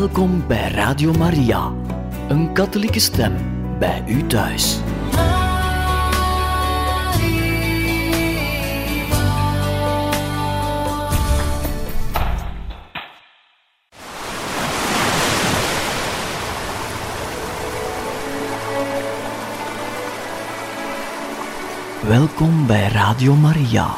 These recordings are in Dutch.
Welkom bij Radio Maria, een katholieke stem bij u thuis. Welkom bij Radio Maria.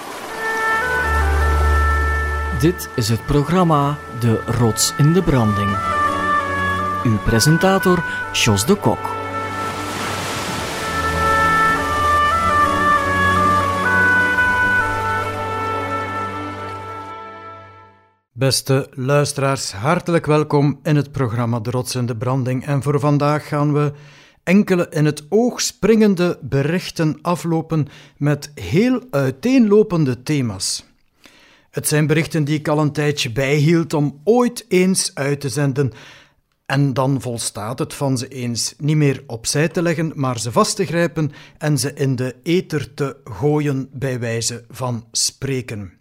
Dit is het programma De Rots in de Branding. Uw presentator, Jos de Kok. Beste luisteraars, hartelijk welkom in het programma De Rots in de Branding. En voor vandaag gaan we enkele in het oog springende berichten aflopen met heel uiteenlopende thema's. Het zijn berichten die ik al een tijdje bijhield om ooit eens uit te zenden. En dan volstaat het van ze eens niet meer opzij te leggen, maar ze vast te grijpen en ze in de ether te gooien bij wijze van spreken.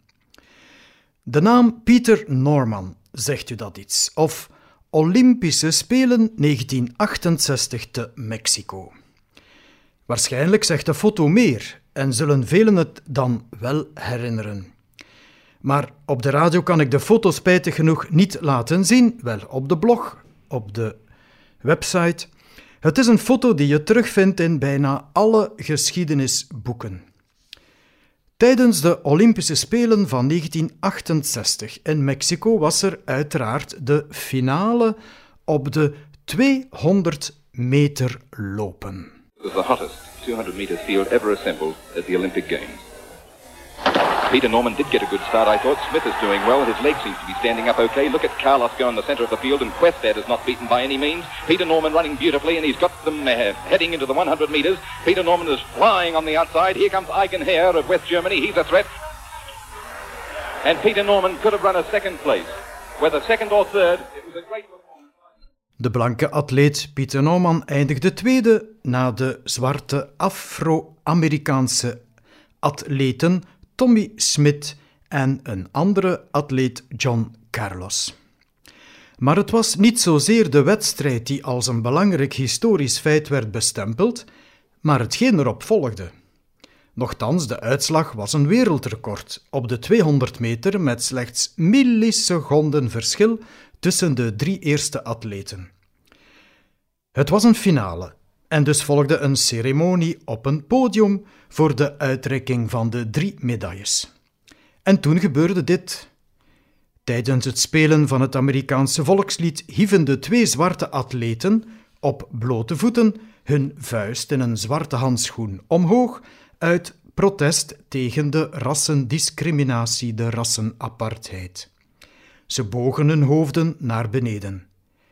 De naam Peter Norman, zegt u dat iets? Of Olympische Spelen 1968 te Mexico. Waarschijnlijk zegt de foto meer en zullen velen het dan wel herinneren. Maar op de radio kan ik de foto spijtig genoeg niet laten zien, wel op de blog, op de website. Het is een foto die je terugvindt in bijna alle geschiedenisboeken. Tijdens de Olympische Spelen van 1968 in Mexico was er uiteraard de finale op de 200 meter lopen. It was the hottest 200 meter field ever assembled at the Olympic Games. Peter Norman did get a good start, I thought. Smith is doing well. His leg seems to be standing up okay. Look at Carlos go in the centre of the field, and Questad is not beaten by any means. Peter Norman running beautifully, and he's got them heading into the 100 metres. Peter Norman is flying on the outside. Here comes Eigen Herr of West Germany. He's a threat. And Peter Norman could have run a second place. Whether second or third, it was a great performance. De blanke atleet Peter Norman eindigde tweede na de zwarte Afro-Amerikaanse atleten Tommy Smith en een andere atleet John Carlos. Maar het was niet zozeer de wedstrijd die als een belangrijk historisch feit werd bestempeld, maar hetgeen erop volgde. Nochtans, de uitslag was een wereldrecord op de 200 meter met slechts milliseconden verschil tussen de drie eerste atleten. Het was een finale. En dus volgde een ceremonie op een podium voor de uitreiking van de 3 medailles. En toen gebeurde dit. Tijdens het spelen van het Amerikaanse volkslied hieven de 2 zwarte atleten op blote voeten hun vuist in een zwarte handschoen omhoog uit protest tegen de rassendiscriminatie, de rassenapartheid. Ze bogen hun hoofden naar beneden.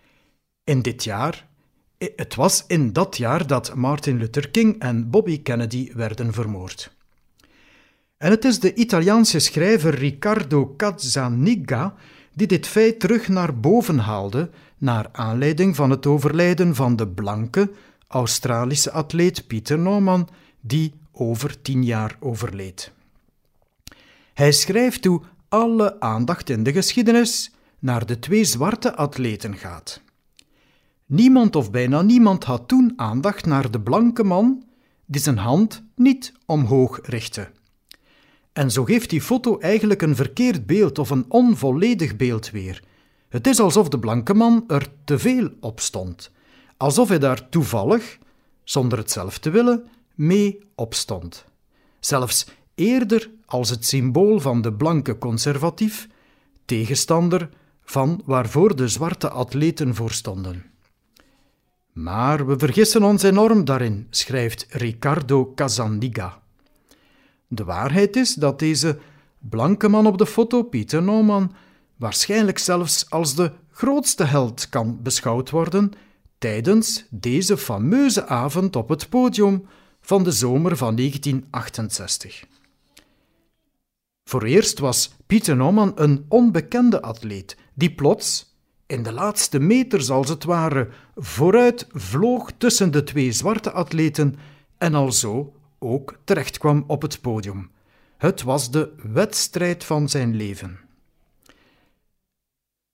Het was in dat jaar dat Martin Luther King en Bobby Kennedy werden vermoord. En het is de Italiaanse schrijver Riccardo Cazzaniga die dit feit terug naar boven haalde, naar aanleiding van het overlijden van de blanke Australische atleet Peter Norman, die over 10 jaar overleed. Hij schrijft hoe alle aandacht in de geschiedenis naar de 2 zwarte atleten gaat. Niemand of bijna niemand had toen aandacht naar de blanke man die zijn hand niet omhoog richtte. En zo geeft die foto eigenlijk een verkeerd beeld of een onvolledig beeld weer. Het is alsof de blanke man er te veel op stond. Alsof hij daar toevallig, zonder het zelf te willen, mee opstond. Zelfs eerder als het symbool van de blanke conservatief, tegenstander van waarvoor de zwarte atleten voor stonden. Maar we vergissen ons enorm daarin, schrijft Riccardo Cazzaniga. De waarheid is dat deze blanke man op de foto, Peter Norman, waarschijnlijk zelfs als de grootste held kan beschouwd worden tijdens deze fameuze avond op het podium van de zomer van 1968. Voor eerst was Peter Norman een onbekende atleet die plots, in de laatste meters als het ware, vooruit vloog tussen de 2 zwarte atleten en alzo ook terechtkwam op het podium. Het was de wedstrijd van zijn leven.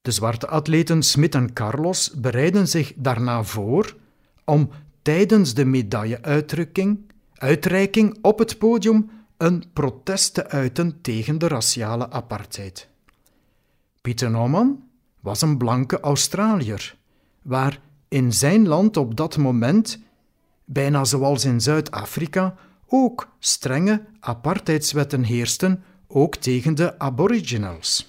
De zwarte atleten Smith en Carlos bereiden zich daarna voor om tijdens de medailleuitreiking op het podium een protest te uiten tegen de raciale apartheid. Peter Norman was een blanke Australiër, waar in zijn land op dat moment, bijna zoals in Zuid-Afrika, ook strenge apartheidswetten heersten, ook tegen de aboriginals.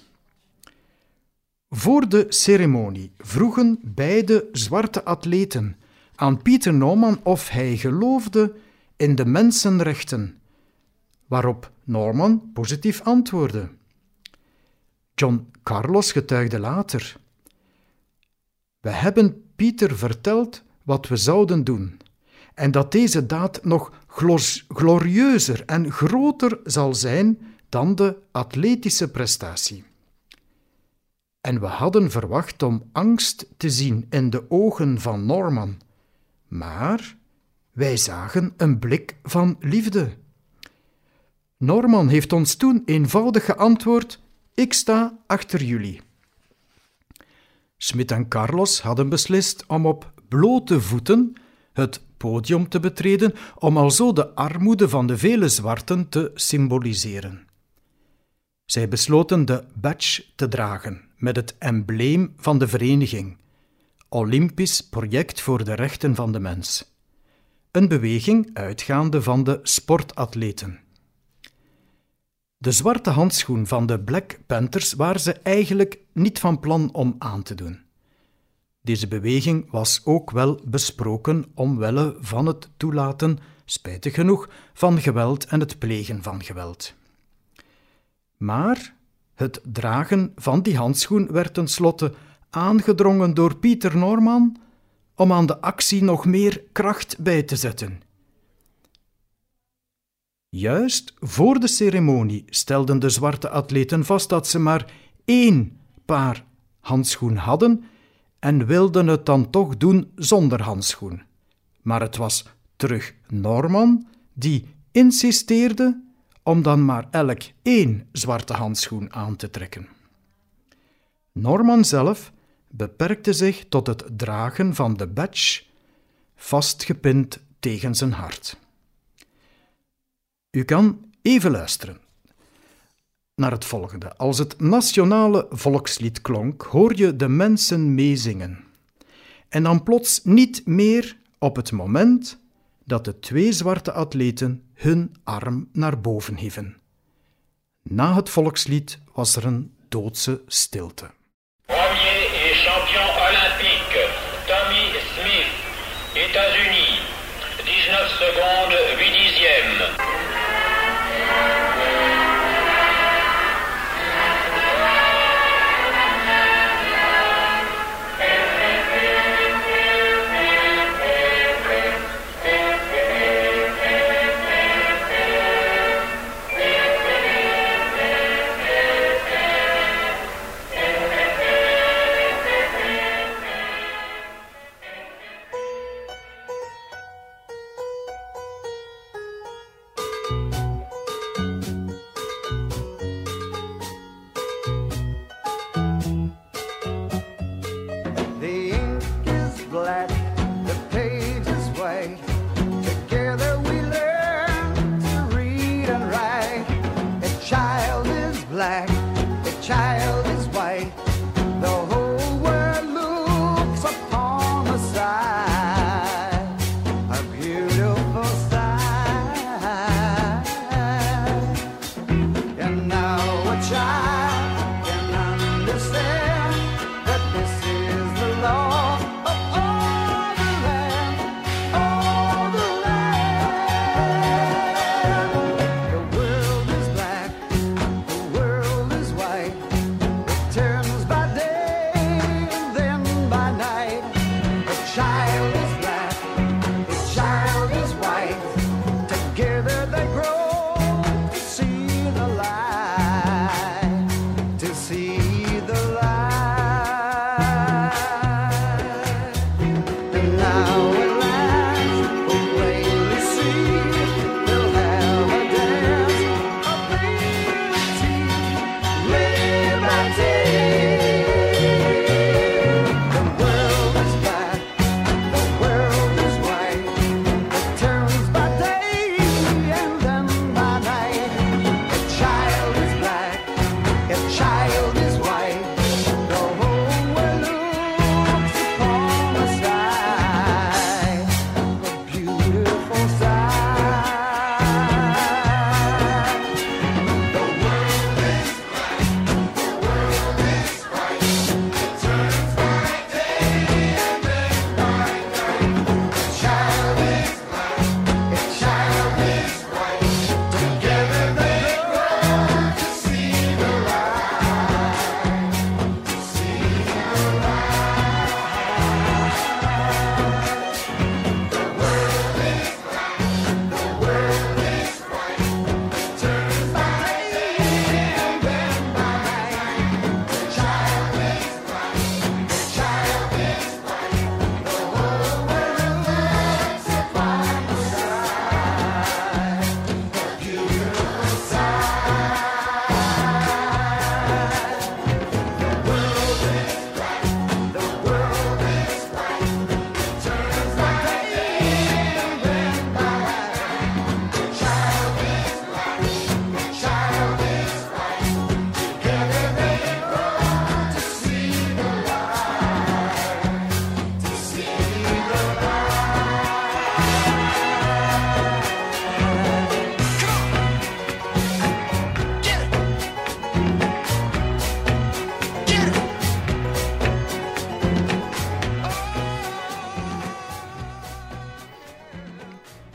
Voor de ceremonie vroegen beide zwarte atleten aan Peter Norman of hij geloofde in de mensenrechten, waarop Norman positief antwoordde. John Carlos getuigde later: "We hebben Pieter verteld wat we zouden doen en dat deze daad nog glorieuzer en groter zal zijn dan de atletische prestatie. En we hadden verwacht om angst te zien in de ogen van Norman, maar wij zagen een blik van liefde. Norman heeft ons toen eenvoudig geantwoord: ik sta achter jullie." Smith en Carlos hadden beslist om op blote voeten het podium te betreden, om alzo de armoede van de vele zwarten te symboliseren. Zij besloten de badge te dragen met het embleem van de vereniging, Olympisch Project voor de Rechten van de Mens, een beweging uitgaande van de sportatleten. De zwarte handschoen van de Black Panthers waren ze eigenlijk niet van plan om aan te doen. Deze beweging was ook wel besproken omwille van het toelaten, spijtig genoeg, van geweld en het plegen van geweld. Maar het dragen van die handschoen werd tenslotte aangedrongen door Peter Norman om aan de actie nog meer kracht bij te zetten. Juist voor de ceremonie stelden de zwarte atleten vast dat ze maar 1 paar handschoen hadden en wilden het dan toch doen zonder handschoen. Maar het was terug Norman die insisteerde om dan maar elk 1 zwarte handschoen aan te trekken. Norman zelf beperkte zich tot het dragen van de badge, vastgepind tegen zijn hart. U kan even luisteren naar het volgende. Als het nationale volkslied klonk, hoor je de mensen meezingen. En dan plots niet meer op het moment dat de 2 zwarte atleten hun arm naar boven hieven. Na het volkslied was er een doodse stilte. Premier et champion olympique, Tommy Smith, États-Unis, 19 secondes, 8 dixièmes.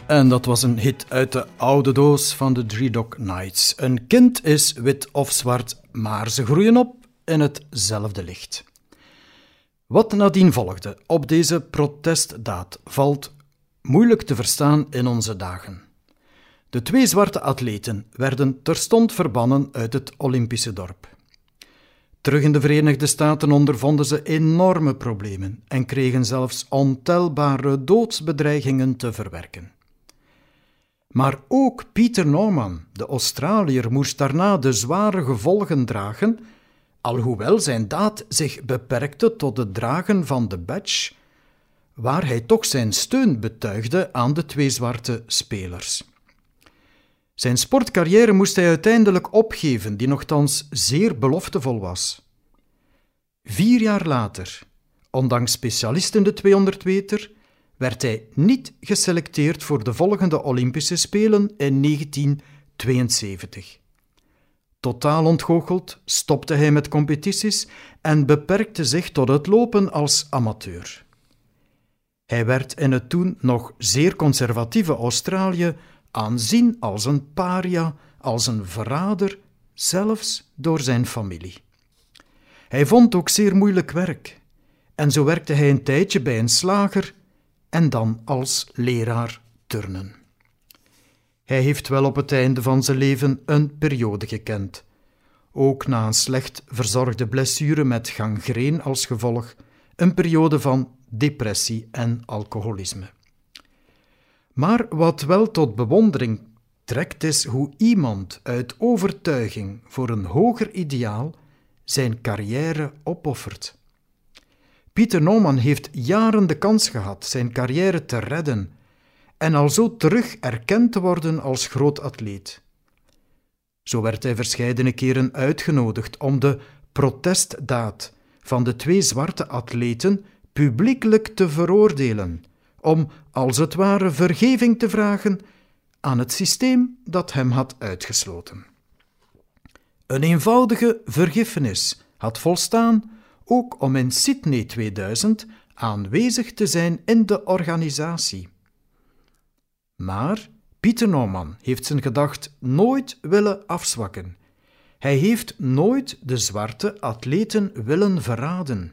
En dat was een hit uit de oude doos van de Three Dog Nights. Een kind is wit of zwart, maar ze groeien op in hetzelfde licht. Wat nadien volgde op deze protestdaad valt moeilijk te verstaan in onze dagen. De 2 zwarte atleten werden terstond verbannen uit het Olympische dorp. Terug in de Verenigde Staten ondervonden ze enorme problemen en kregen zelfs ontelbare doodsbedreigingen te verwerken. Maar ook Peter Norman, de Australiër, moest daarna de zware gevolgen dragen, alhoewel zijn daad zich beperkte tot het dragen van de badge, waar hij toch zijn steun betuigde aan de 2 zwarte spelers. Zijn sportcarrière moest hij uiteindelijk opgeven, die nochtans zeer beloftevol was. 4 jaar later, ondanks specialist in de 200 meter, werd hij niet geselecteerd voor de volgende Olympische Spelen in 1972. Totaal ontgoocheld stopte hij met competities en beperkte zich tot het lopen als amateur. Hij werd in het toen nog zeer conservatieve Australië aanzien als een paria, als een verrader, zelfs door zijn familie. Hij vond ook zeer moeilijk werk en zo werkte hij een tijdje bij een slager en dan als leraar turnen. Hij heeft wel op het einde van zijn leven een periode gekend, ook na een slecht verzorgde blessure met gangreen als gevolg, een periode van depressie en alcoholisme. Maar wat wel tot bewondering trekt is hoe iemand uit overtuiging voor een hoger ideaal zijn carrière opoffert. Peter Norman heeft jaren de kans gehad zijn carrière te redden en alzo terug erkend te worden als groot atleet. Zo werd hij verscheidene keren uitgenodigd om de protestdaad van de 2 zwarte atleten publiekelijk te veroordelen, om als het ware vergeving te vragen aan het systeem dat hem had uitgesloten. Een eenvoudige vergiffenis had volstaan, ook om in Sydney 2000 aanwezig te zijn in de organisatie. Maar Peter Norman heeft zijn gedacht nooit willen afzwakken. Hij heeft nooit de zwarte atleten willen verraden.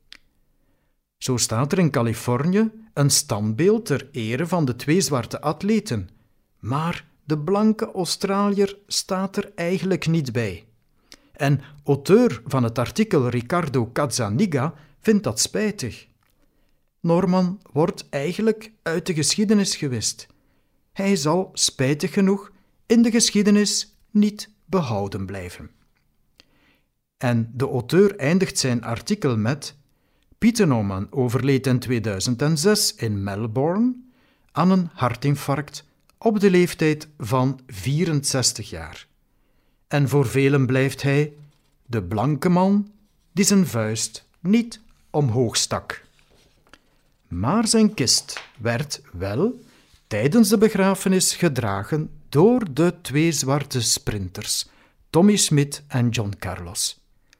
Zo staat er in Californië een standbeeld ter ere van de 2 zwarte atleten, maar de blanke Australiër staat er eigenlijk niet bij. En auteur van het artikel Riccardo Cazzaniga vindt dat spijtig. Norman wordt eigenlijk uit de geschiedenis gewist. Hij zal, spijtig genoeg, in de geschiedenis niet behouden blijven. En de auteur eindigt zijn artikel met: Peter Norman overleed in 2006 in Melbourne aan een hartinfarct op de leeftijd van 64 jaar. En voor velen blijft hij de blanke man die zijn vuist niet omhoog stak. Maar zijn kist werd wel tijdens de begrafenis gedragen door de 2 zwarte sprinters, Tommy Smith en John Carlos.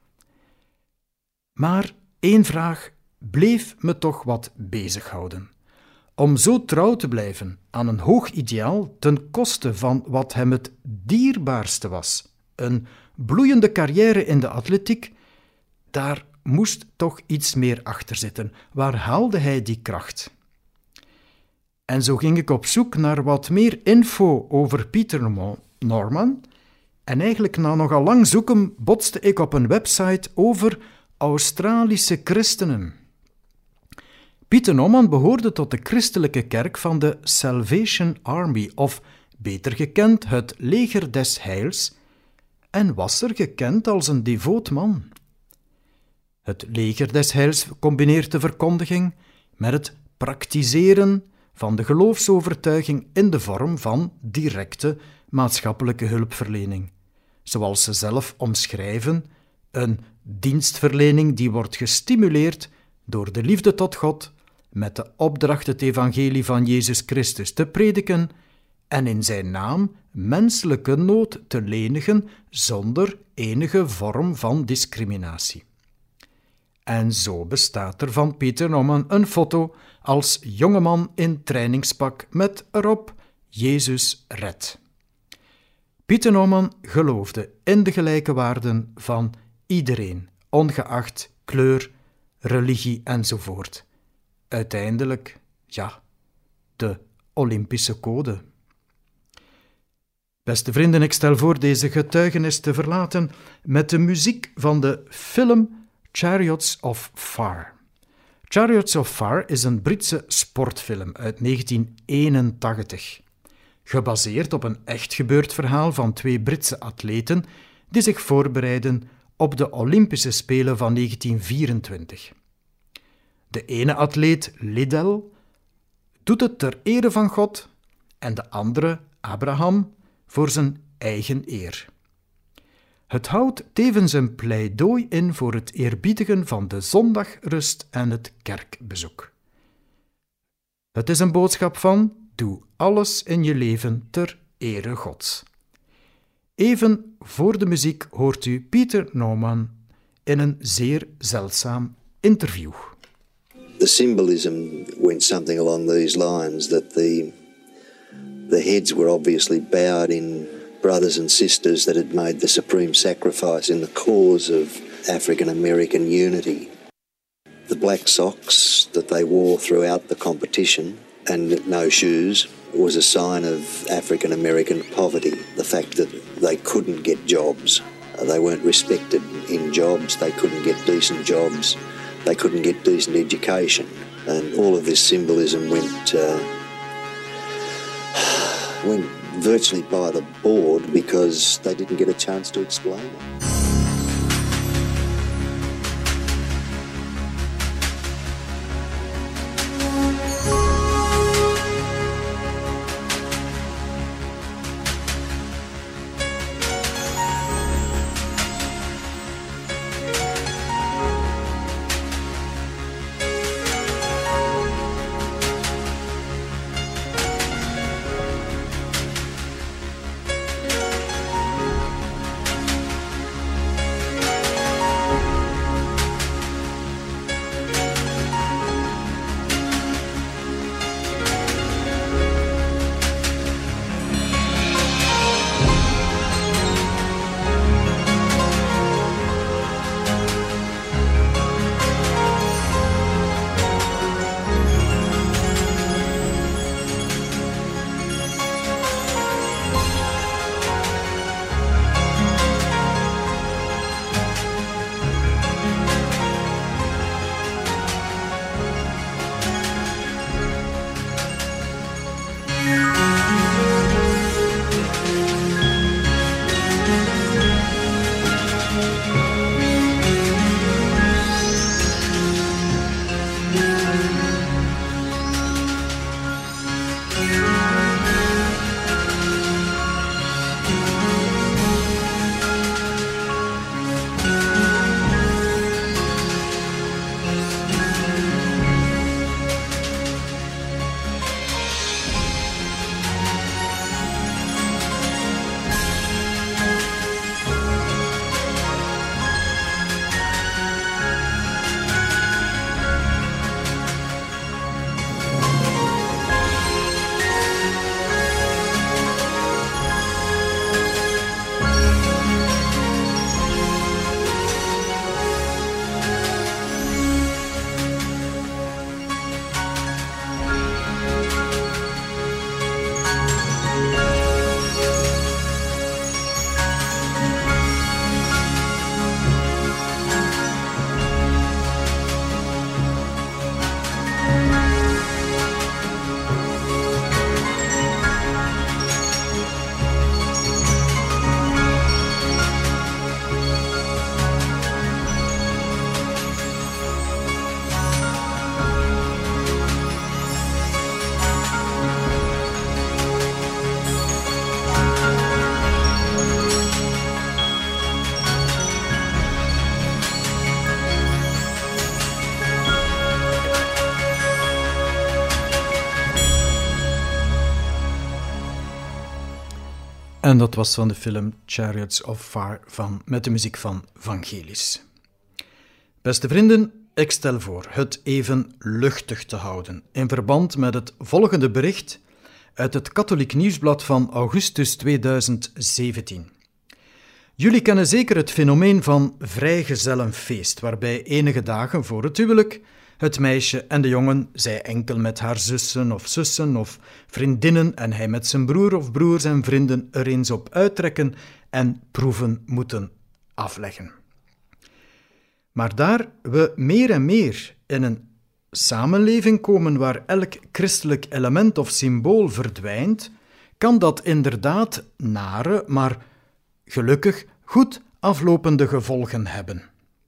Maar 1 vraag bleef me toch wat bezighouden. Om zo trouw te blijven aan een hoog ideaal ten koste van wat hem het dierbaarste was, een bloeiende carrière in de atletiek, daar moest toch iets meer achter zitten. Waar haalde hij die kracht? En zo ging ik op zoek naar wat meer info over Peter Norman en eigenlijk na nogal lang zoeken botste ik op een website over Australische christenen. Peter Norman behoorde tot de christelijke kerk van de Salvation Army, of beter gekend het leger des heils, en was er gekend als een devoot man. Het leger des heils combineert de verkondiging met het praktiseren van de geloofsovertuiging in de vorm van directe maatschappelijke hulpverlening. Zoals ze zelf omschrijven, een dienstverlening die wordt gestimuleerd door de liefde tot God, met de opdracht het evangelie van Jezus Christus te prediken en in zijn naam menselijke nood te lenigen zonder enige vorm van discriminatie. En zo bestaat er van Peter Norman een foto als jongeman in trainingspak met erop Jezus redt. Pieter Noman geloofde in de gelijke waarden van iedereen, ongeacht kleur, religie enzovoort. Uiteindelijk, de Olympische code. Beste vrienden, ik stel voor deze getuigenis te verlaten met de muziek van de film Chariots of Fire. Chariots of Fire is een Britse sportfilm uit 1981, gebaseerd op een echt gebeurd verhaal van 2 Britse atleten die zich voorbereiden op de Olympische Spelen van 1924. De ene atleet, Liddell, doet het ter ere van God en de andere, Abraham, voor zijn eigen eer. Het houdt tevens een pleidooi in voor het eerbiedigen van de zondagrust en het kerkbezoek. Het is een boodschap van: doe alles in je leven ter ere Gods. Even voor de muziek hoort u Pieter Noman in een zeer zeldzaam interview. The symbolism went something along these lines, that the heads were obviously bowed in brothers and sisters that had made the supreme sacrifice in the cause of African American unity. The black socks that they wore throughout the competition and no shoes was a sign of African American poverty, the fact that they couldn't get jobs. They weren't respected in jobs, they couldn't get decent jobs, they couldn't get decent education. And all of this symbolism went virtually by the board because they didn't get a chance to explain it. En dat was van de film Chariots of Fire met de muziek van Vangelis. Beste vrienden, ik stel voor het even luchtig te houden in verband met het volgende bericht uit het Katholiek Nieuwsblad van augustus 2017. Jullie kennen zeker het fenomeen van vrijgezellenfeest, waarbij enige dagen voor het huwelijk het meisje en de jongen, zij enkel met haar zussen of vriendinnen en hij met zijn broer of broers en vrienden er eens op uittrekken en proeven moeten afleggen. Maar daar we meer en meer in een samenleving komen waar elk christelijk element of symbool verdwijnt, kan dat inderdaad nare, maar gelukkig goed aflopende gevolgen hebben.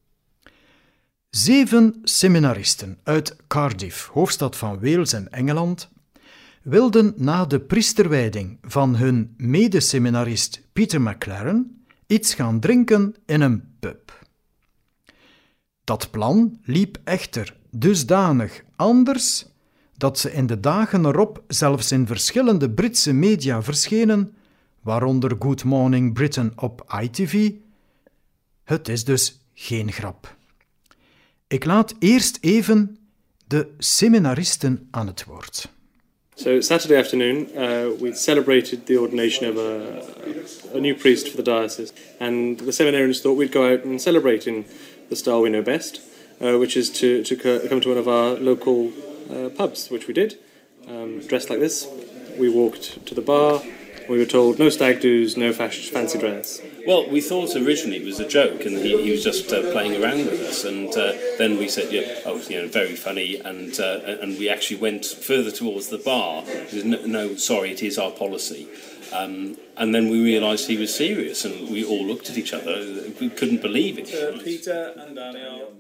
7 seminaristen uit Cardiff, hoofdstad van Wales en Engeland, wilden na de priesterwijding van hun medeseminarist Peter McLaren iets gaan drinken in een pub. Dat plan liep echter dusdanig anders dat ze in de dagen erop zelfs in verschillende Britse media verschenen, waaronder Good Morning Britain op ITV. Het is dus geen grap. Ik laat eerst even de seminaristen aan het woord. So Saturday afternoon, we celebrated the ordination of a new priest for the diocese, and the seminarians thought we'd go out and celebrate in the style we know best, which is to come to one of our local pubs, which we did, dressed like this. We walked to the bar. We were told no stag do's, no fancy dress. Well, we thought originally it was a joke, and he was just playing around with us. And then we said, very funny. And we actually went further towards the bar. No, sorry, it is our policy. And then we realised he was serious, and we all looked at each other. We couldn't believe it. Peter and Daniel.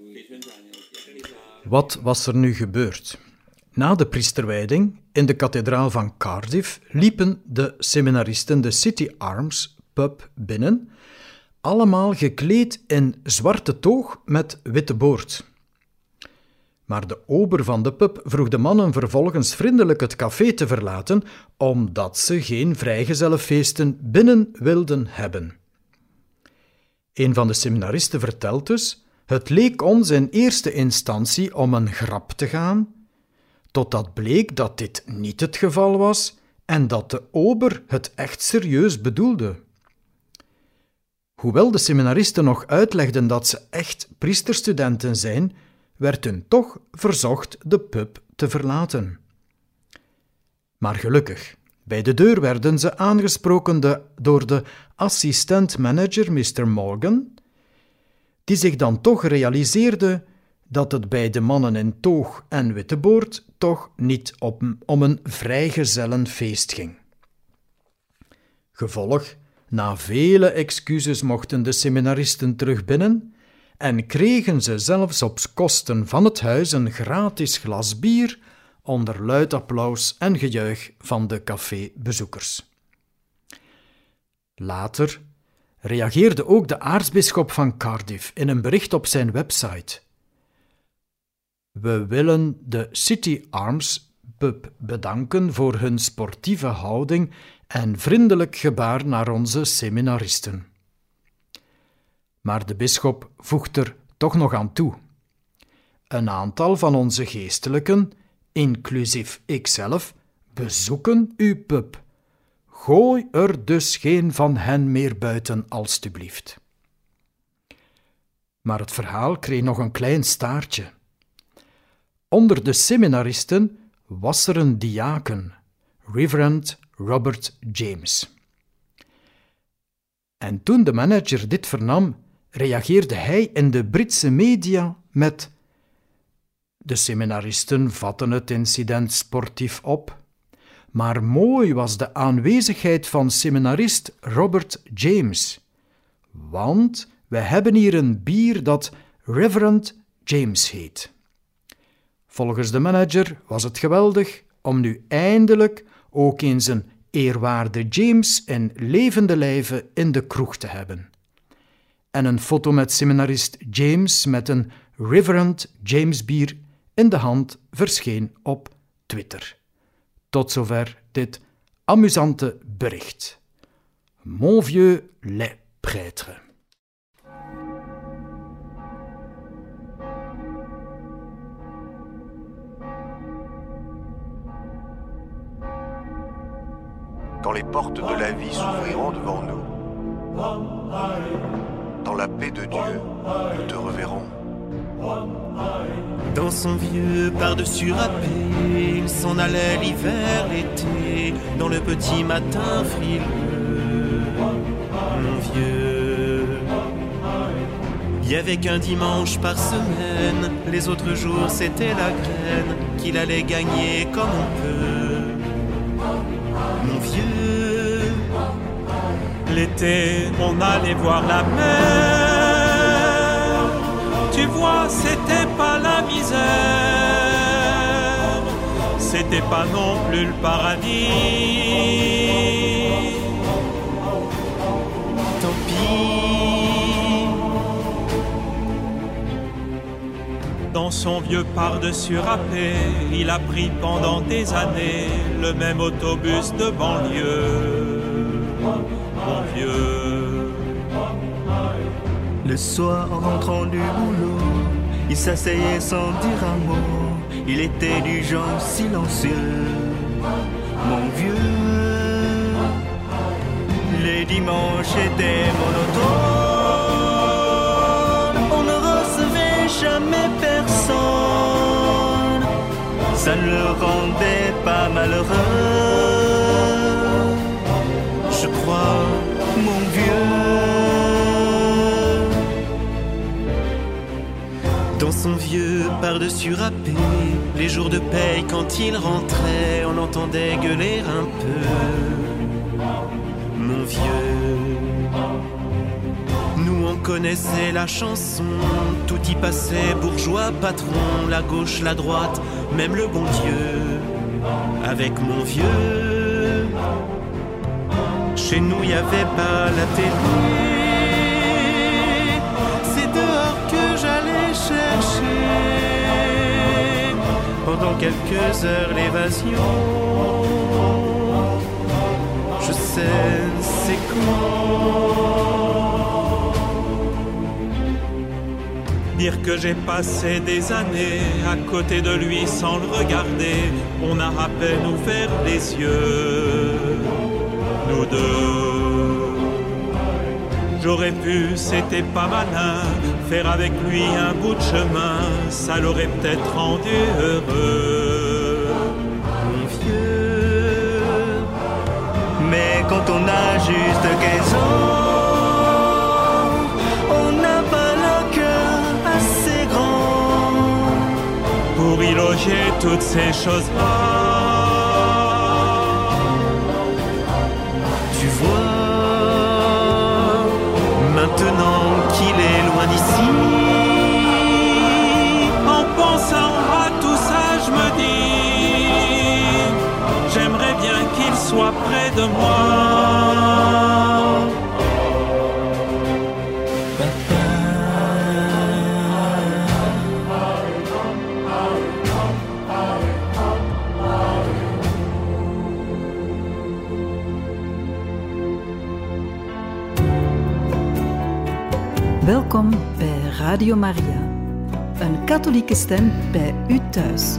Wat was er nu gebeurd? Na de priesterwijding in de kathedraal van Cardiff liepen de seminaristen de City Arms pub binnen, allemaal gekleed in zwarte toog met witte boord. Maar de ober van de pub vroeg de mannen vervolgens vriendelijk het café te verlaten, omdat ze geen vrijgezellenfeesten binnen wilden hebben. Een van de seminaristen vertelt dus: het leek ons in eerste instantie om een grap te gaan, totdat bleek dat dit niet het geval was en dat de ober het echt serieus bedoelde. Hoewel de seminaristen nog uitlegden dat ze echt priesterstudenten zijn, werd hun toch verzocht de pub te verlaten. Maar gelukkig, bij de deur werden ze aangesproken door de assistent-manager Mr. Morgan, die zich dan toch realiseerde dat het bij de mannen in toog en witte boord toch niet om een vrijgezellenfeest ging. Gevolg, na vele excuses mochten de seminaristen terug binnen en kregen ze zelfs op kosten van het huis een gratis glas bier onder luid applaus en gejuich van de cafébezoekers. Later reageerde ook de aartsbisschop van Cardiff in een bericht op zijn website. We willen de City Arms pub bedanken voor hun sportieve houding en vriendelijk gebaar naar onze seminaristen. Maar de bisschop voegt er toch nog aan toe. Een aantal van onze geestelijken, inclusief ikzelf, bezoeken uw pub. Gooi er dus geen van hen meer buiten, alstublieft. Maar het verhaal kreeg nog een klein staartje. Onder de seminaristen was er een diaken, Reverend Robert James. En toen de manager dit vernam, reageerde hij in de Britse media met: de seminaristen vatten het incident sportief op, maar mooi was de aanwezigheid van seminarist Robert James, want wij hebben hier een bier dat Reverend James heet. Volgens de manager was het geweldig om nu eindelijk ook eens een eerwaarde James in levende lijve in de kroeg te hebben. En een foto met seminarist James met een Reverend James bier in de hand verscheen op Twitter. Tot zover dit amusante bericht. Mon vieux les prêtres. quand les portes de la vie s'ouvriront devant nous. Dans la paix de Dieu, nous te reverrons. Dans son vieux par-dessus râpé, il s'en allait l'hiver, l'été, dans le petit matin frileux. Mon vieux, il y avait qu'un dimanche par semaine, les autres jours c'était la graine qu'il allait gagner comme on peut. Mon vieux, l'été on allait voir la mer. Tu vois, c'était pas la misère, c'était pas non plus le paradis. Tant pis. Dans son vieux par-dessus râpé, il a pris pendant des années le même autobus de banlieue. Mon vieux. Le soir, en rentrant du boulot, il s'asseyait sans dire un mot. Il était du genre silencieux. Mon vieux, les dimanches étaient monotones. On ne recevait jamais personne. Ça ne le rendait pas malheureux. Je crois, mon vieux. Dans son vieux par-dessus râpé, les jours de paye quand il rentrait, on entendait gueuler un peu. Mon vieux, nous on connaissait la chanson, tout y passait, bourgeois, patron, la gauche, la droite, même le bon Dieu. Avec mon vieux, chez nous y avait pas la télé. Chercher pendant quelques heures l'évasion. Je sais, c'est con. Dire que j'ai passé des années à côté de lui sans le regarder, on a à peine ouvert les yeux, nous deux. J'aurais pu, c'était pas malin, faire avec lui un bout de chemin, ça l'aurait peut-être rendu heureux. Mon vieux, mais quand on a juste 15 ans, on n'a pas le cœur assez grand pour y loger toutes ces choses-là. Tu vois, maintenant qu'il est loin d'ici, en pensant à tout ça, je me dis, j'aimerais bien qu'il soit près de moi. Welkom bij Radio Maria, een katholieke stem bij u thuis.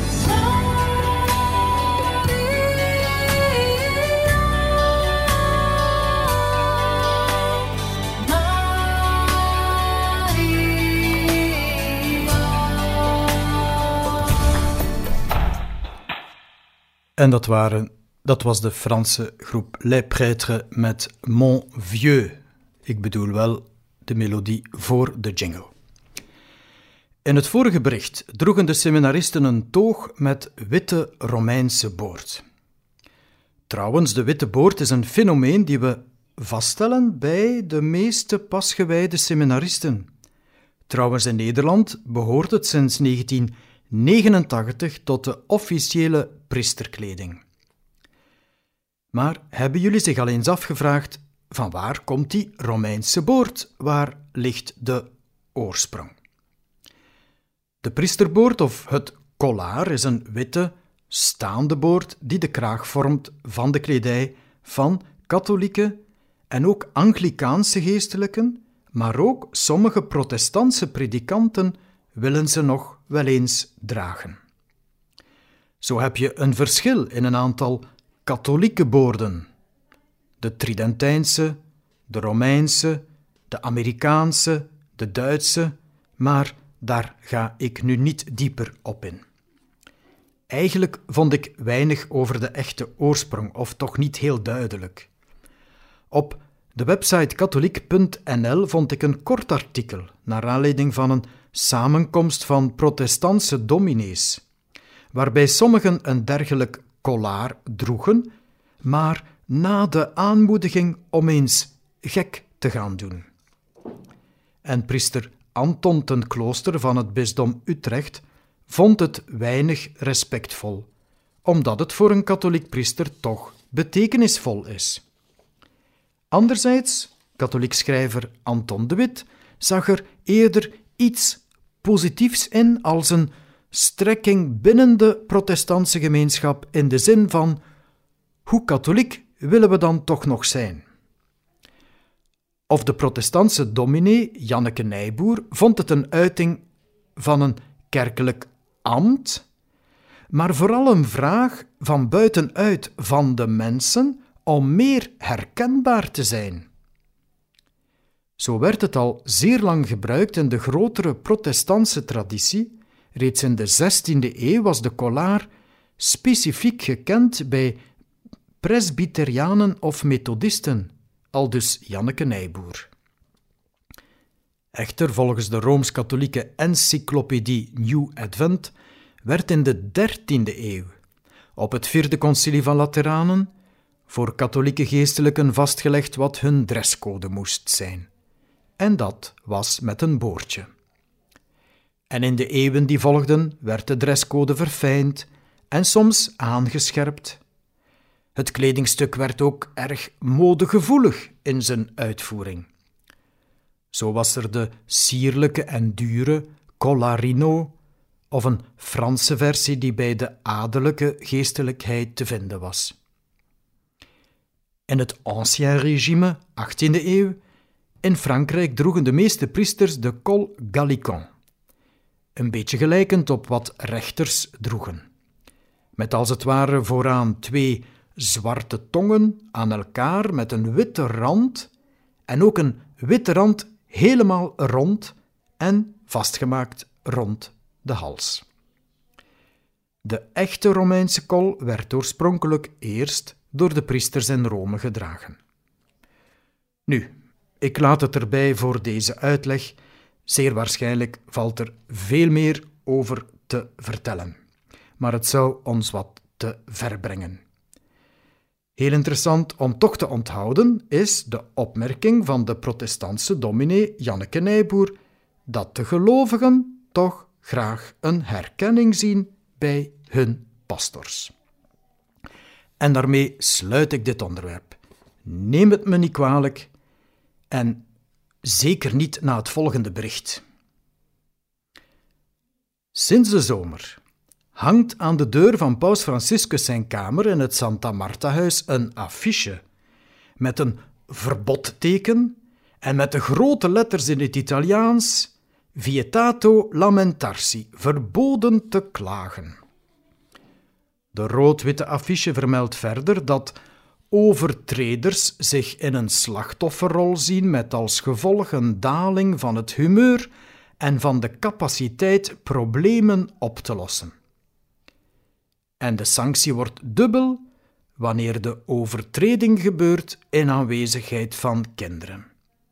En dat was de Franse groep Les Prêtres met Mon Vieux. Ik bedoel wel de melodie voor de jingle. In het vorige bericht droegen de seminaristen een toog met witte Romeinse boord. Trouwens, de witte boord is een fenomeen die we vaststellen bij de meeste pasgewijde seminaristen. Trouwens, in Nederland behoort het sinds 1989 tot de officiële priesterkleding. Maar hebben jullie zich al eens afgevraagd, van waar komt die Romeinse boord? Waar ligt de oorsprong? De priesterboord of het collard is een witte, staande boord die de kraag vormt van de kledij van katholieke en ook Anglikaanse geestelijken, maar ook sommige protestantse predikanten willen ze nog wel eens dragen. Zo heb je een verschil in een aantal katholieke boorden, de Tridentijnse, de Romeinse, de Amerikaanse, de Duitse, maar daar ga ik nu niet dieper op in. Eigenlijk vond ik weinig over de echte oorsprong, of toch niet heel duidelijk. Op de website katholiek.nl vond ik een kort artikel naar aanleiding van een samenkomst van protestantse dominees, waarbij sommigen een dergelijk collard droegen, maar na de aanmoediging om eens gek te gaan doen. En priester Anton ten Klooster van het bisdom Utrecht vond het weinig respectvol, omdat het voor een katholiek priester toch betekenisvol is. Anderzijds, katholiek schrijver Anton de Wit zag er eerder iets positiefs in als een strekking binnen de protestantse gemeenschap in de zin van hoe katholiek willen we dan toch nog zijn? Of de protestantse dominee Janneke Nijboer vond het een uiting van een kerkelijk ambt, maar vooral een vraag van buitenuit van de mensen om meer herkenbaar te zijn. Zo werd het al zeer lang gebruikt in de grotere protestantse traditie. Reeds in de 16e eeuw was de collard specifiek gekend bij presbyterianen of methodisten, aldus Janneke Nijboer. Echter, volgens de Rooms-Katholieke encyclopedie New Advent werd in de 13e eeuw, op het 4e concilie van Lateranen, voor katholieke geestelijken vastgelegd wat hun dresscode moest zijn. En dat was met een boordje. En in de eeuwen die volgden werd de dresscode verfijnd en soms aangescherpt. Het kledingstuk werd ook erg modegevoelig in zijn uitvoering. Zo was er de sierlijke en dure collarino, of een Franse versie die bij de adellijke geestelijkheid te vinden was. In het Ancien Régime, 18e eeuw, in Frankrijk droegen de meeste priesters de col gallican, een beetje gelijkend op wat rechters droegen, met als het ware vooraan 2 zwarte tongen aan elkaar met een witte rand en ook een witte rand helemaal rond en vastgemaakt rond de hals. De echte Romeinse kol werd oorspronkelijk eerst door de priesters in Rome gedragen. Nu, ik laat het erbij voor deze uitleg. Zeer waarschijnlijk valt er veel meer over te vertellen, maar het zou ons wat te ver brengen. Heel interessant om toch te onthouden is de opmerking van de protestantse dominee Janneke Nijboer dat de gelovigen toch graag een herkenning zien bij hun pastors. En daarmee sluit ik dit onderwerp. Neem het me niet kwalijk en zeker niet na het volgende bericht. Sinds de zomer hangt aan de deur van Paus Franciscus zijn kamer in het Santa Marta-huis een affiche met een verboddteken en met de grote letters in het Italiaans Vietato lamentarsi, verboden te klagen. De rood-witte affiche vermeldt verder dat overtreders zich in een slachtofferrol zien met als gevolg een daling van het humeur en van de capaciteit problemen op te lossen. En de sanctie wordt dubbel wanneer de overtreding gebeurt in aanwezigheid van kinderen.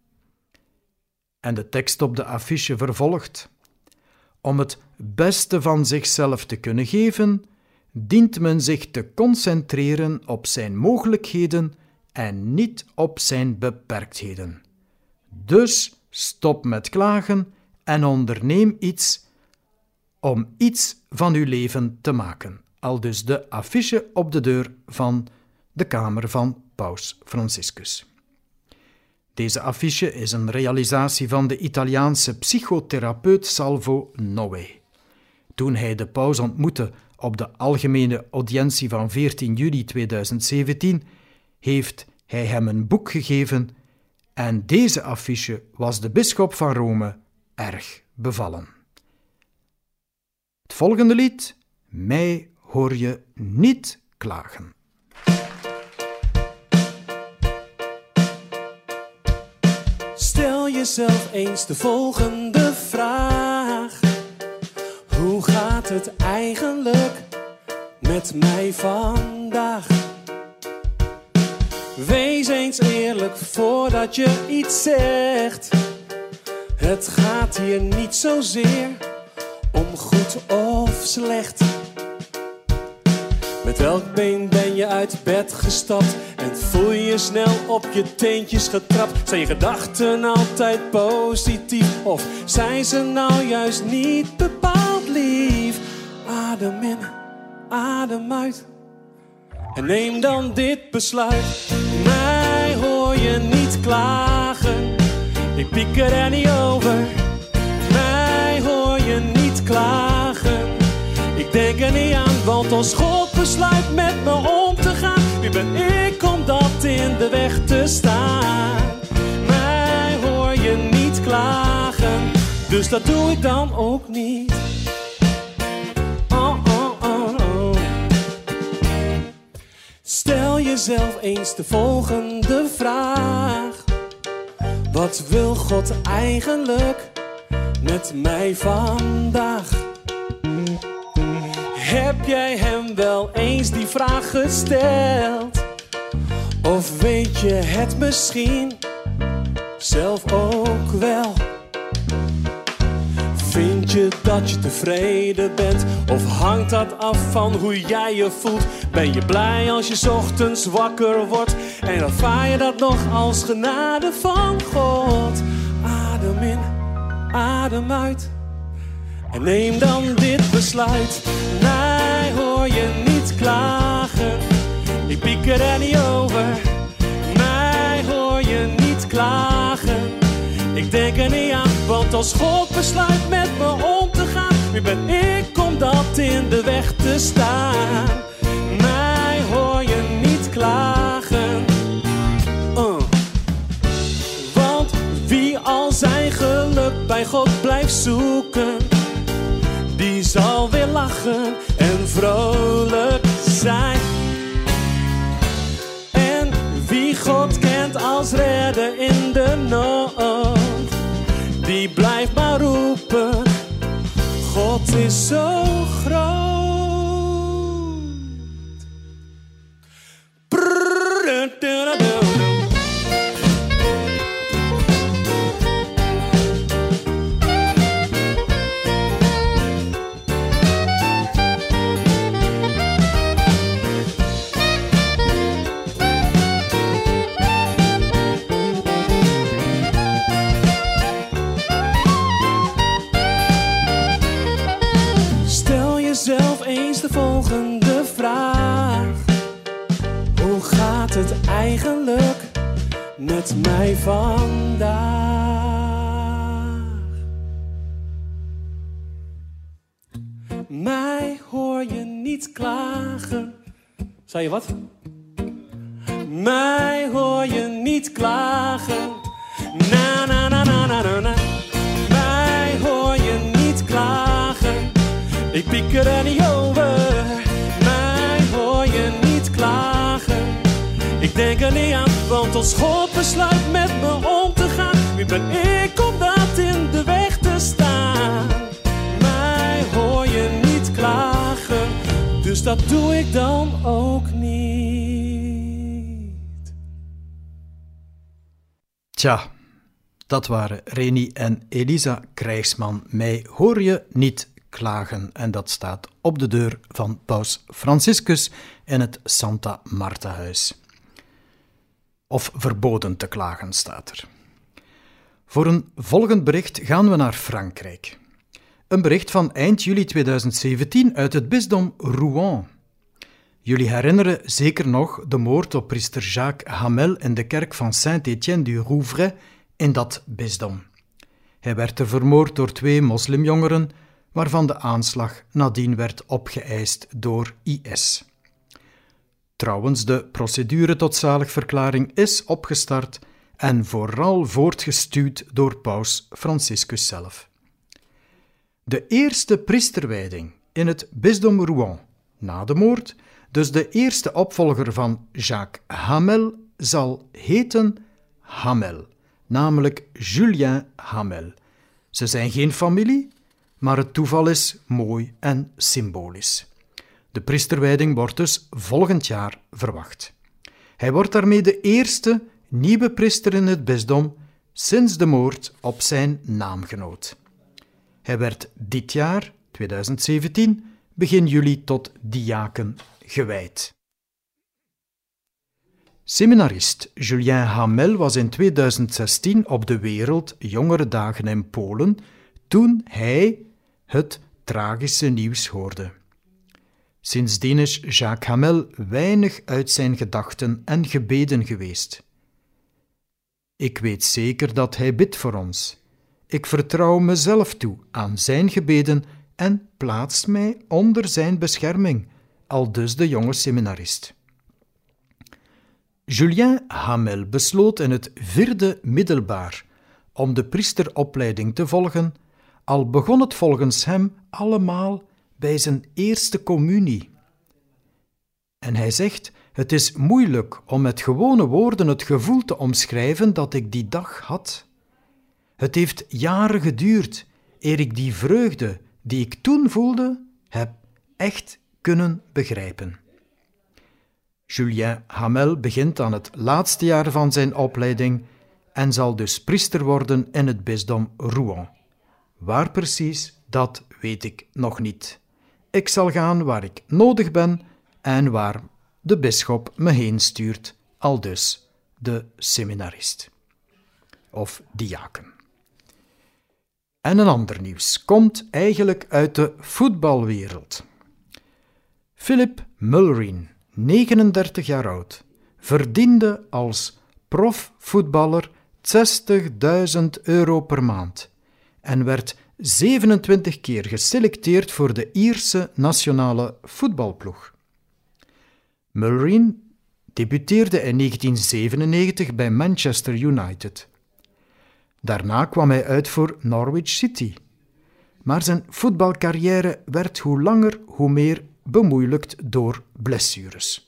En de tekst op de affiche vervolgt: om het beste van zichzelf te kunnen geven, dient men zich te concentreren op zijn mogelijkheden en niet op zijn beperktheden. Dus stop met klagen en onderneem iets om iets van uw leven te maken. Aldus de affiche op de deur van de kamer van Paus Franciscus. Deze affiche is een realisatie van de Italiaanse psychotherapeut Salvo Noè. Toen hij de paus ontmoette op de algemene audiëntie van 14 juli 2017, heeft hij hem een boek gegeven en deze affiche was de bisschop van Rome erg bevallen. Het volgende lied, Mij hoor je niet klagen. jezelf eens de volgende vraag. Hoe gaat het eigenlijk met mij vandaag? Wees eens eerlijk voordat je iets zegt. Het gaat hier niet zozeer om goed of slecht. Met welk been ben je uit bed gestapt en voel je snel op je teentjes getrapt? Zijn je gedachten altijd positief of zijn ze nou juist niet bepaald lief? Adem in, adem uit en neem dan dit besluit. Mij hoor je niet klagen, ik pieker er niet over. Mij hoor je niet klagen, ik denk er niet aan, want als God besluit met me om te gaan, wie ben ik om dat in de weg te staan? Mij hoor je niet klagen, dus dat doe ik dan ook niet. Oh, oh, oh, oh. Stel jezelf eens de volgende vraag. Wat wil God eigenlijk met mij vandaag? Heb jij hem wel eens die vraag gesteld? Of weet je het misschien zelf ook wel? Vind je dat je tevreden bent? Of hangt dat af van hoe jij je voelt? Ben je blij als je 's ochtends wakker wordt? En ervaar je dat nog als genade van God? Adem in, adem uit en neem dan dit besluit. Mij hoor je niet klagen, ik pieker er niet over. Mij hoor je niet klagen, ik denk er niet aan, want als God besluit met me om te gaan, wie ben ik om dat in de weg te staan? Mij hoor je niet klagen, want wie al zijn geluk bij God blijft zoeken, die zal weer lachen en vrolijk zijn. En wie God kent als redder in de nood, die blijft maar roepen, God is zo groot. De volgende vraag. Hoe gaat het eigenlijk met mij vandaag? Mij hoor je niet klagen. Zei je wat? Mij hoor je niet klagen. Na na na na na na na. Mij hoor je niet klagen, ik pieker er niet over. Mij hoor je niet klagen, ik denk er niet aan, want als God besluit met me om te gaan, wie ben ik om dat in de weg te staan? Mij hoor je niet klagen, dus dat doe ik dan ook niet. Tja, dat waren Reni en Elisa Krijgsman. Mij hoor je niet klagen. En dat staat op de deur van Paus Franciscus in het Santa Marta-huis. Of verboden te klagen staat er. Voor een volgend bericht gaan we naar Frankrijk. Een bericht van eind juli 2017 uit het bisdom Rouen. Jullie herinneren zeker nog de moord op priester Jacques Hamel in de kerk van Saint-Étienne-du-Rouvray in dat bisdom. Hij werd vermoord door 2 moslimjongeren, waarvan de aanslag nadien werd opgeëist door IS. Trouwens, de procedure tot zaligverklaring is opgestart en vooral voortgestuwd door paus Franciscus zelf. De eerste priesterwijding in het bisdom Rouen na de moord, dus de eerste opvolger van Jacques Hamel, zal heten Hamel, namelijk Julien Hamel. Ze zijn geen familie, maar het toeval is mooi en symbolisch. De priesterwijding wordt dus volgend jaar verwacht. Hij wordt daarmee de eerste nieuwe priester in het bisdom sinds de moord op zijn naamgenoot. Hij werd dit jaar, 2017, begin juli tot diaken gewijd. Seminarist Julien Hamel was in 2016 op de Wereldjongerendagen in Polen toen hij het tragische nieuws hoorde. Sindsdien is Jacques Hamel weinig uit zijn gedachten en gebeden geweest. Ik weet zeker dat hij bidt voor ons. Ik vertrouw mezelf toe aan zijn gebeden en plaats mij onder zijn bescherming, aldus de jonge seminarist. Julien Hamel besloot in het 4e middelbaar om de priesteropleiding te volgen, al begon het volgens hem allemaal bij zijn eerste communie. En hij zegt, het is moeilijk om met gewone woorden het gevoel te omschrijven dat ik die dag had. Het heeft jaren geduurd eer ik die vreugde die ik toen voelde, heb echt kunnen begrijpen. Julien Hamel begint aan het laatste jaar van zijn opleiding en zal dus priester worden in het bisdom Rouen. Waar precies, dat weet ik nog niet. Ik zal gaan waar ik nodig ben en waar de bisschop me heen stuurt, aldus de seminarist. Of diaken. En een ander nieuws komt eigenlijk uit de voetbalwereld. Philip Mulreen, 39 jaar oud, verdiende als profvoetballer €60.000 per maand en werd 27 keer geselecteerd voor de Ierse nationale voetbalploeg. Mulreen debuteerde in 1997 bij Manchester United. Daarna kwam hij uit voor Norwich City. Maar zijn voetbalcarrière werd hoe langer hoe meer bemoeilijkt door blessures.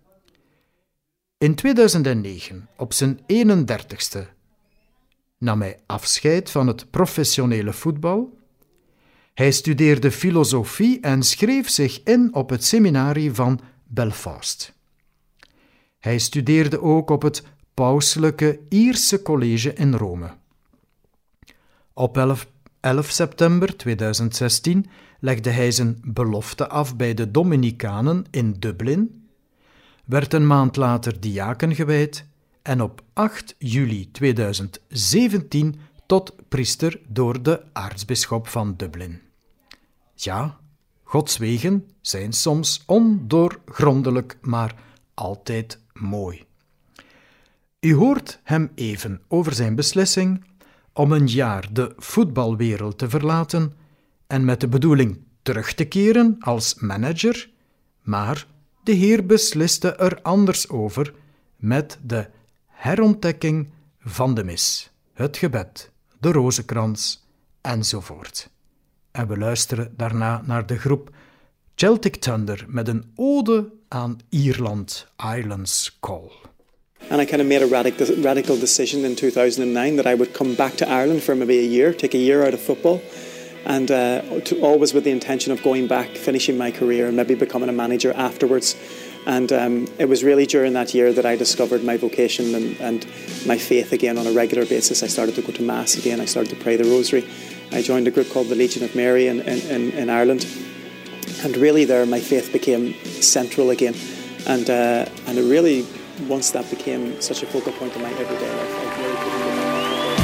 In 2009, op zijn 31ste, nam hij afscheid van het professionele voetbal. Hij studeerde filosofie en schreef zich in op het seminarie van Belfast. Hij studeerde ook op het Pauselijke Ierse College in Rome. Op 11 september 2016 legde hij zijn belofte af bij de Dominicanen in Dublin, werd een maand later diaken gewijd en op 8 juli 2017 tot priester door de aartsbisschop van Dublin. Ja, Gods wegen zijn soms ondoorgrondelijk, maar altijd mooi. U hoort hem even over zijn beslissing om een jaar de voetbalwereld te verlaten en met de bedoeling terug te keren als manager, maar de Heer besliste er anders over met de herontdekking van de mis, het gebed, de rozenkrans enzovoort. En we luisteren daarna naar de groep Celtic Thunder met een ode aan Ierland, Ireland's Call. And I kind of made a radical decision in 2009 that I would come back to Ireland for maybe a year, take a year out of football, and always with the intention of going back, finishing my career, and maybe becoming a manager afterwards. And it was really during that year that I discovered my vocation and my faith again on a regular basis. I started to go to Mass again. I started to pray the Rosary. I joined a group called the Legion of Mary in Ireland. And really there my faith became central again. And it really, once that became such a focal point in my everyday life, I really couldn't go back.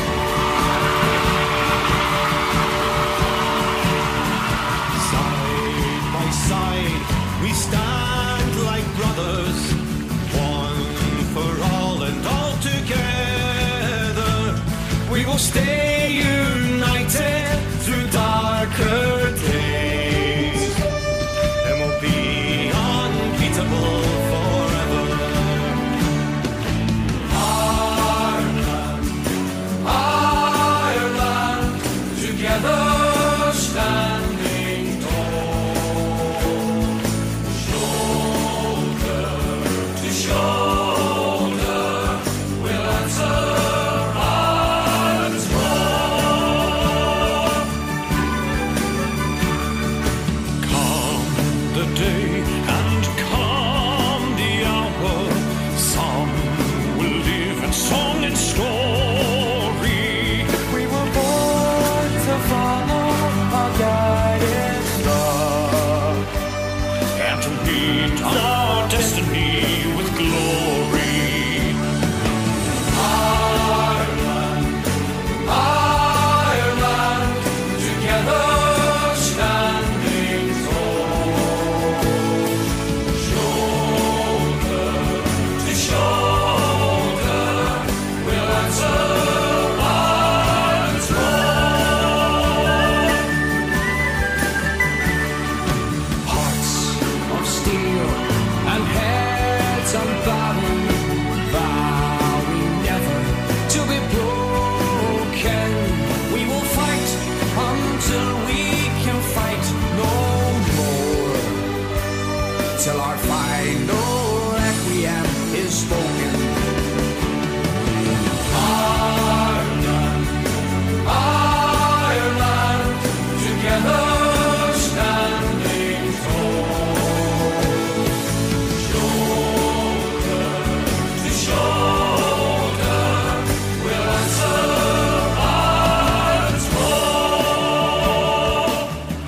Side by side we stand like brothers, one for all and all together. We will stay united through darker days, and we'll be unbeatable forever. Our the day and come the hour. Some will live in song and story. We were born to follow our guiding star and to meet our destiny with glory. Ireland, Ireland, together standing tall, shoulder to shoulder, we'll answer Ireland's call. Hearts of steel and heads unbowing, vowing never to be broken. We will fight until we can fight no more, till our final requiem is spoken. Ireland, Ireland, together standing tall, shoulder to shoulder, we'll answer Ireland's call.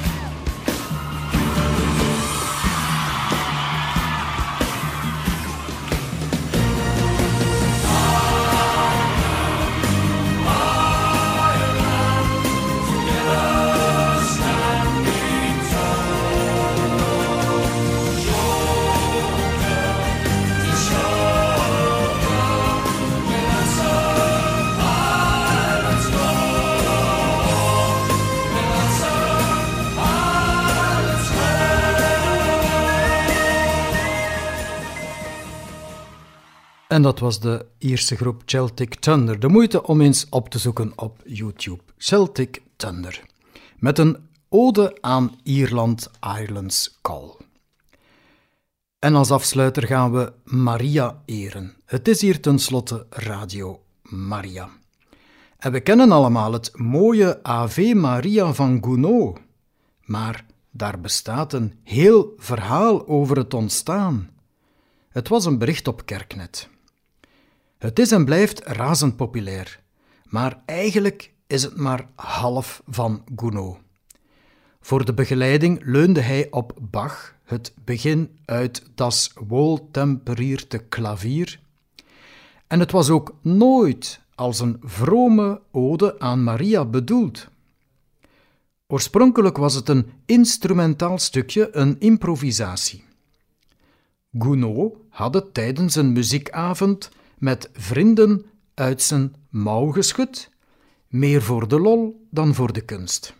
En dat was de Ierse groep Celtic Thunder. De moeite om eens op te zoeken op YouTube. Celtic Thunder. Met een ode aan Ierland, Ireland's Call. En als afsluiter gaan we Maria eren. Het is hier tenslotte Radio Maria. En we kennen allemaal het mooie Ave Maria van Gounod. Maar daar bestaat een heel verhaal over het ontstaan. Het was een bericht op Kerknet. Het is en blijft razend populair, maar eigenlijk is het maar half van Gounod. Voor de begeleiding leunde hij op Bach, het begin uit Das Wohltemperierte Klavier. En het was ook nooit als een vrome ode aan Maria bedoeld. Oorspronkelijk was het een instrumentaal stukje, een improvisatie. Gounod had het tijdens een muziekavond met vrienden uit zijn mouw geschud, meer voor de lol dan voor de kunst.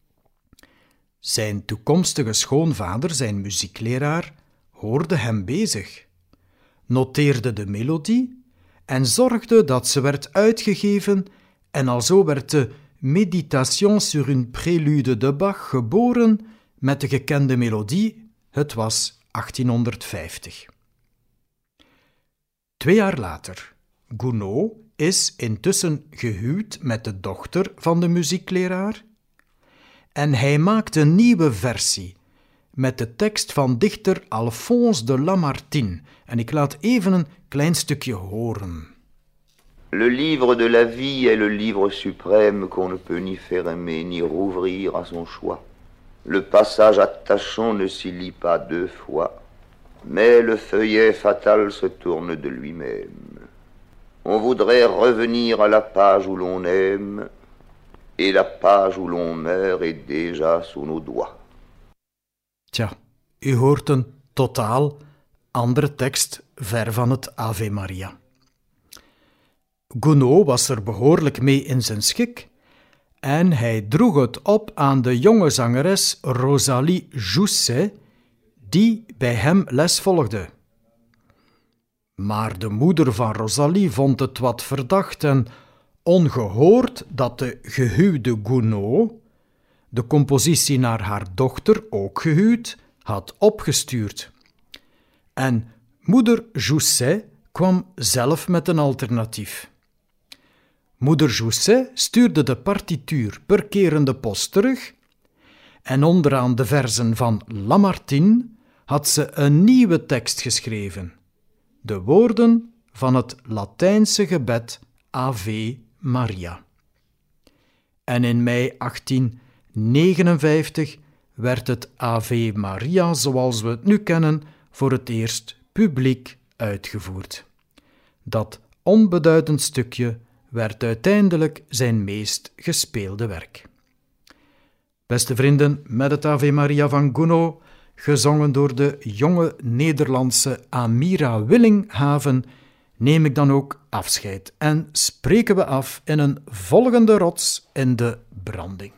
Zijn toekomstige schoonvader, zijn muziekleraar, hoorde hem bezig, noteerde de melodie en zorgde dat ze werd uitgegeven en alzo werd de Méditation sur une prélude de Bach geboren met de gekende melodie. Het was 1850. 2 jaar later. Gounod is intussen gehuwd met de dochter van de muziekleraar en hij maakt een nieuwe versie met de tekst van dichter Alphonse de Lamartine. En ik laat even een klein stukje horen. Le livre de la vie est le livre suprême qu'on ne peut ni faire aimer ni rouvrir à son choix. Le passage attachant ne s'y lit pas 2 fois, mais le feuillet fatal se tourne de lui-même. On voudrait revenir à la page où l'on aime, et la page où l'on meurt est déjà sous nos doigts. Tja, u hoort een totaal andere tekst ver van het Ave Maria. Gounod was er behoorlijk mee in zijn schik en hij droeg het op aan de jonge zangeres Rosalie Jousset, die bij hem les volgde. Maar de moeder van Rosalie vond het wat verdacht en ongehoord dat de gehuwde Gounod de compositie naar haar dochter, ook gehuwd, had opgestuurd. En moeder Jousset kwam zelf met een alternatief. Moeder Jousset stuurde de partituur per kerende post terug en onderaan de verzen van Lamartine had ze een nieuwe tekst geschreven. De woorden van het Latijnse gebed Ave Maria. En in mei 1859 werd het Ave Maria, zoals we het nu kennen, voor het eerst publiek uitgevoerd. Dat onbeduidend stukje werd uiteindelijk zijn meest gespeelde werk. Beste vrienden, met het Ave Maria van Gounod, gezongen door de jonge Nederlandse Amira Willinghaven, neem ik dan ook afscheid en spreken we af in een volgende rots in de branding.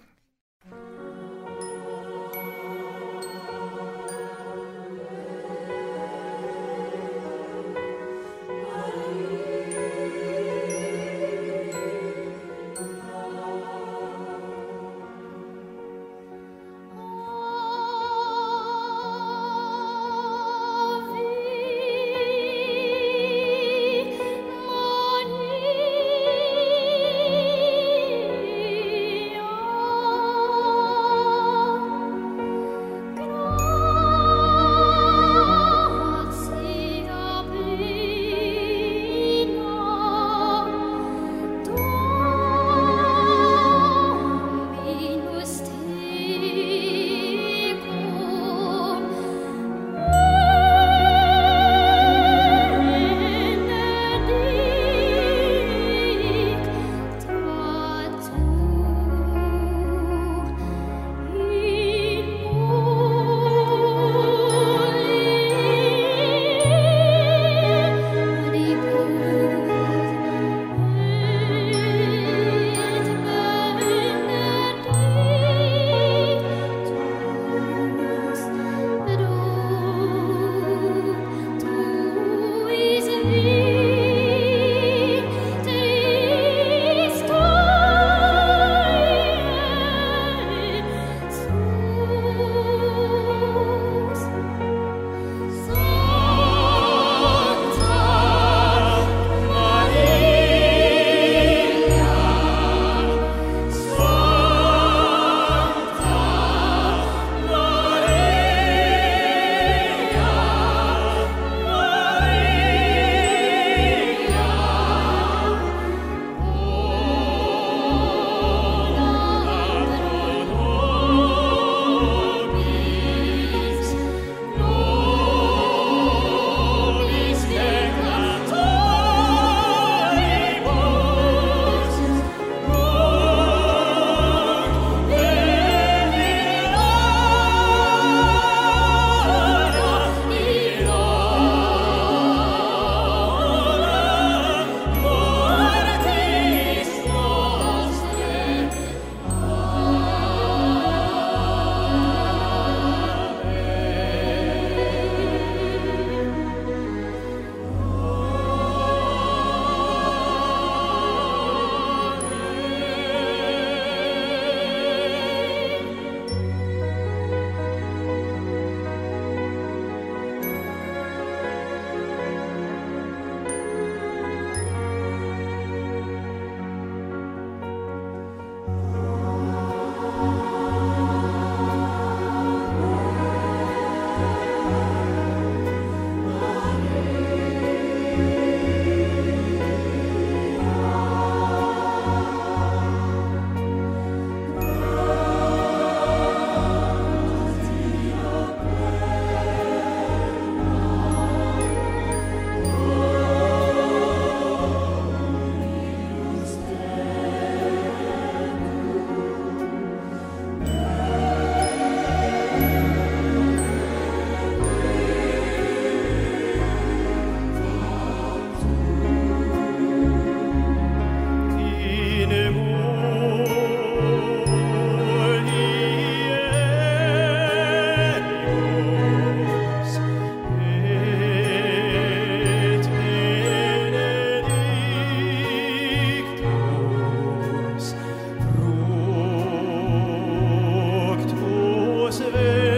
Veni